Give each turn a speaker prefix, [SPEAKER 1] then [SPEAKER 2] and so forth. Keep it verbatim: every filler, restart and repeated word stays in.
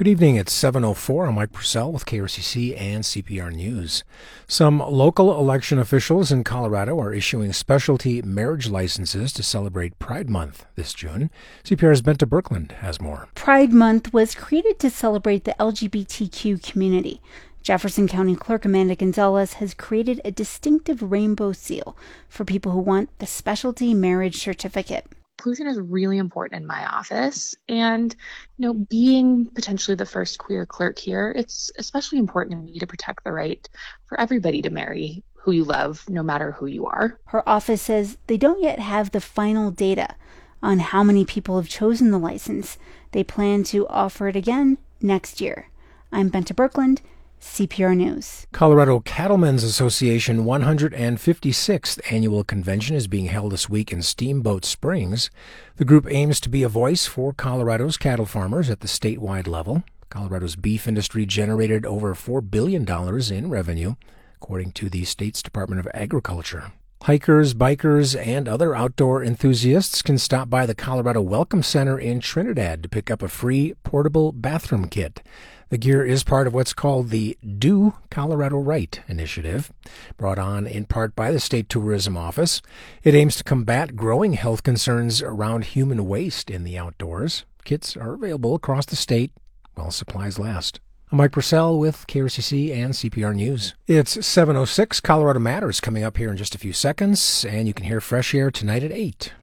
[SPEAKER 1] Good evening. It's seven oh four. I'm Mike Purcell with K R C C and C P R News. Some local election officials in Colorado are issuing specialty marriage licenses to celebrate Pride Month this June. C P R's Benta Birkeland has more.
[SPEAKER 2] Pride Month was created to celebrate the L G B T Q community. Jefferson County Clerk Amanda Gonzalez has created a distinctive rainbow seal for people who want the specialty marriage certificate.
[SPEAKER 3] Inclusion is really important in my office, and you know, being potentially the first queer clerk here, it's especially important to me to protect the right for everybody to marry who you love, no matter who you are.
[SPEAKER 2] Her office says they don't yet have the final data on how many people have chosen the license. They plan to offer it again next year. I'm Benta Birkeland, C P R News.
[SPEAKER 1] Colorado Cattlemen's Association one hundred fifty-sixth Annual Convention is being held this week in Steamboat Springs. The group aims to be a voice for Colorado's cattle farmers at the statewide level. Colorado's beef industry generated over four billion dollars in revenue, according to the state's Department of Agriculture. Hikers, bikers, and other outdoor enthusiasts can stop by the Colorado Welcome Center in Trinidad to pick up a free portable bathroom kit. The gear is part of what's called the Do Colorado Right initiative, brought on in part by the State Tourism Office. It aims to combat growing health concerns around human waste in the outdoors. Kits are available across the state while supplies last. I'm Mike Purcell with K R C C and C P R News. It's seven oh six. Colorado Matters coming up here in just a few seconds, and you can hear Fresh Air tonight at eight.